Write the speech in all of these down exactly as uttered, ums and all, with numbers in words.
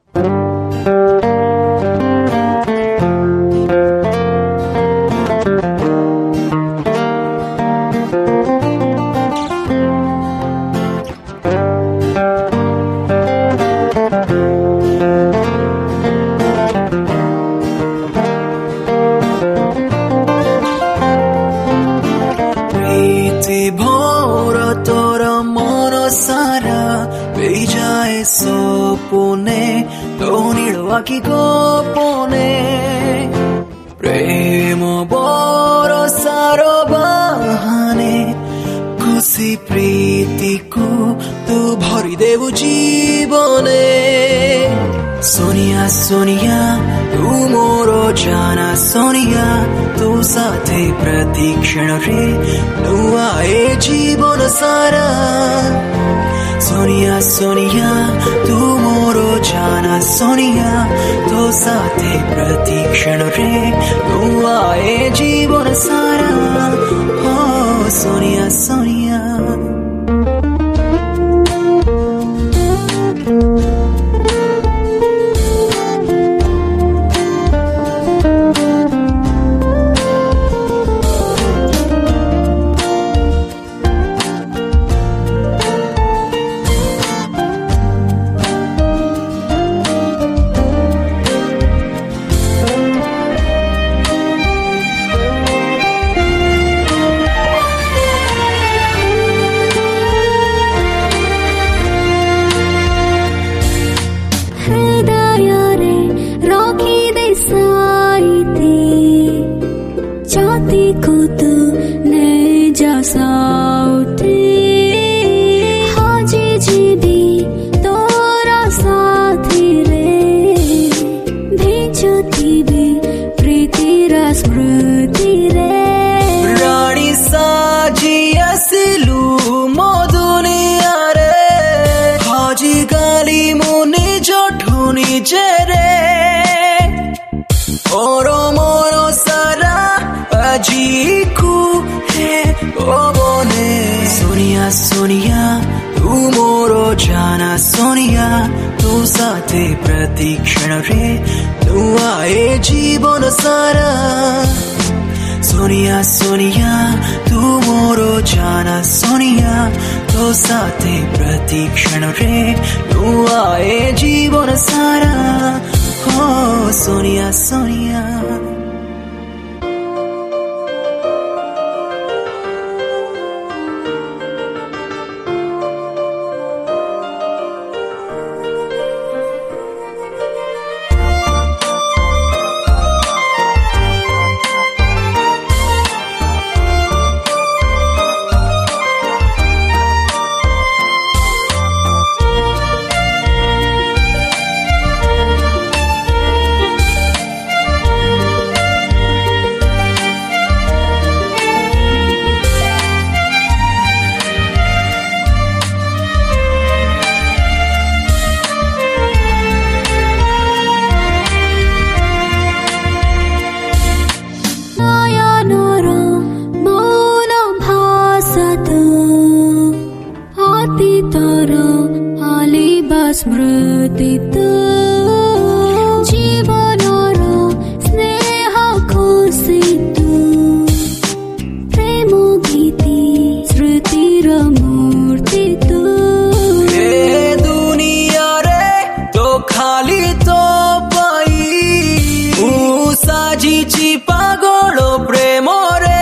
भोर तोर मन सारा बेजाए सोपने तो नीड़वाकी गोपने प्रेम बोर सारो बहाने खुशी प्रीति को तू भरी देवु जीवने सोनिया सोनिया तू मोरो जाना सोनिया तू साथे प्रतीक्षण रे नुआए जीवन सारा सोनिया सोनिया तू मोरो जाना सोनिया तो साथे प्रतीक्षण रे नुआए जीवन सारा हो सोनिया सोनिया जाती को तू ने जासाउते हाजी जीवी तोरा साथी रे भेजती भी प्रीति रा स्मृति रे रानी साजी असलू मो दुनिया रे हाजी गाली मुनि जोठुनी जेरे ओरो मोरो सारा अजी को है ओ बोने सोनिया सोनिया तू मोरो जाना सोनिया तू साथे प्रतीक्षण रे तू आए जीवन सारा सोनिया सोनिया तू मोरो जाना सोनिया तो साथे प्रतीक्षण रे तू आए जीवन सारा हो सोनिया सोनिया स्मृति जीवनर स्नेह खुशी प्रेम गीति स्मृतिर मूर्ति ए दुनिया रे तो खाली तो पाई ऊ साजिची पागल प्रेम रे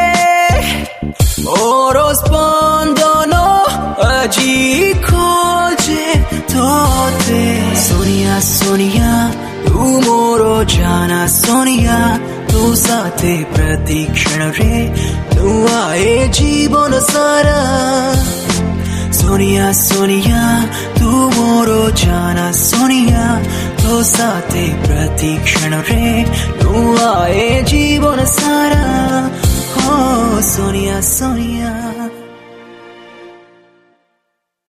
ओरो स्पंदन अजी खोजे तोते सोनिया सोनिया तू मोरो जाना सोनिया तू साथे प्रतीक्षण रे तू आए जीवन सारा सोनिया सोनिया तू मोरो जाना सोनिया तो साथे प्रतीक्षण रे तू आए जीवन सारा हो सोनिया सोनिया